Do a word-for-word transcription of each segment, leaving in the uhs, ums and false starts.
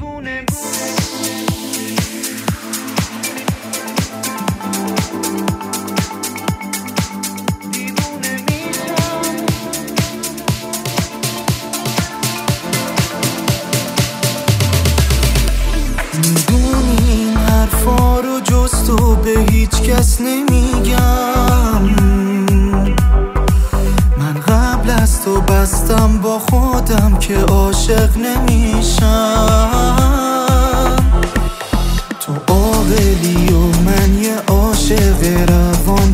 دیوونه میدونی این حرفا رو جز تو به هیچ کس نمیگم. من قبل از تو بستم با خودم که عاشق نمیشم. تو عاقلی و من یه عاشق روان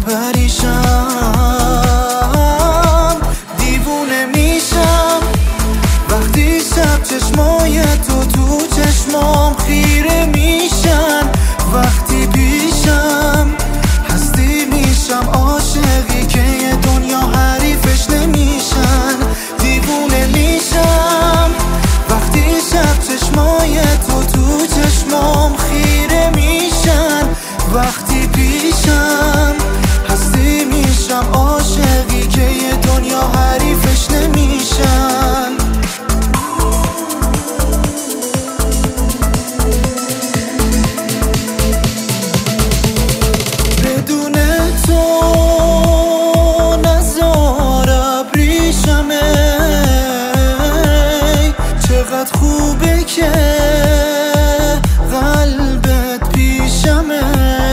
پریشم. دیوونه میشم وقتی شب چشمای تو تو چشمام خیره میشن. وقتی پیشم هستی میشم عاشقی که یه دنیا حریفش نمیشن. دیوونه میشم وقتی شب چشمای تو تو چشمام خیره میشن. وقتی پیشم هستی میشم عاشقی که یه دنیا حریفش نمیشن. بدون تو نزار ابریشمه. چقدر خوبه که قلبت پیشمه.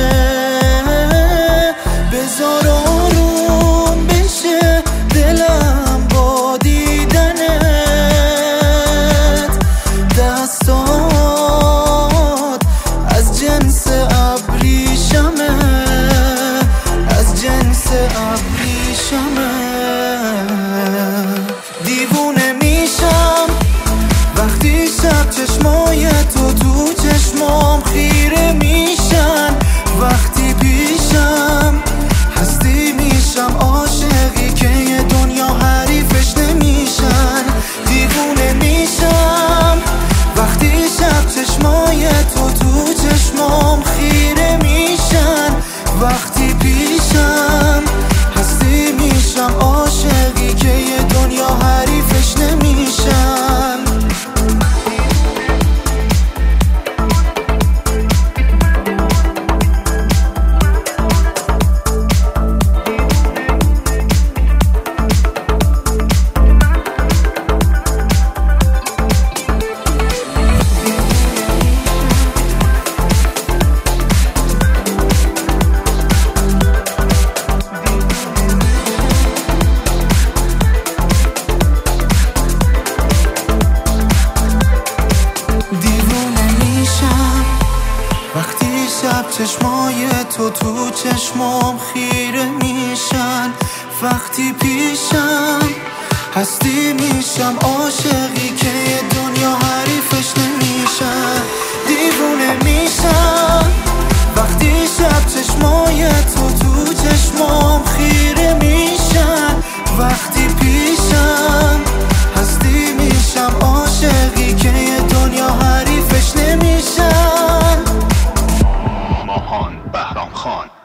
بذار آروم بشه دلم با دیدنت. دستات از جنس ابریشمه، از جنس ابریشمه. دیوونه میشم وقتی شب چشمای تو تو چشمام خیره میشن. وقتی پیشم هستی میشم عاشقی که یه دنیا حریفش نمیشن. دیوونه میشم وقتی شب چشمای تو تو چشمام خیره میشن. وقتی پیشم هستی میشم عاشقی که یه دنیا حریفش نمیشن. شب چشمای تو تو چشمام خیره میشن. وقتی پیشم هستی میشم عاشقی که یه دنیا حریفش نمیشن. دیوونه میشم وقتی شب چشمای تو تو چشمام خیره میشن. وقتی پیشم هستی میشم عاشقی که یه دنیا حریفش نمیشن. ماهان بهرام خان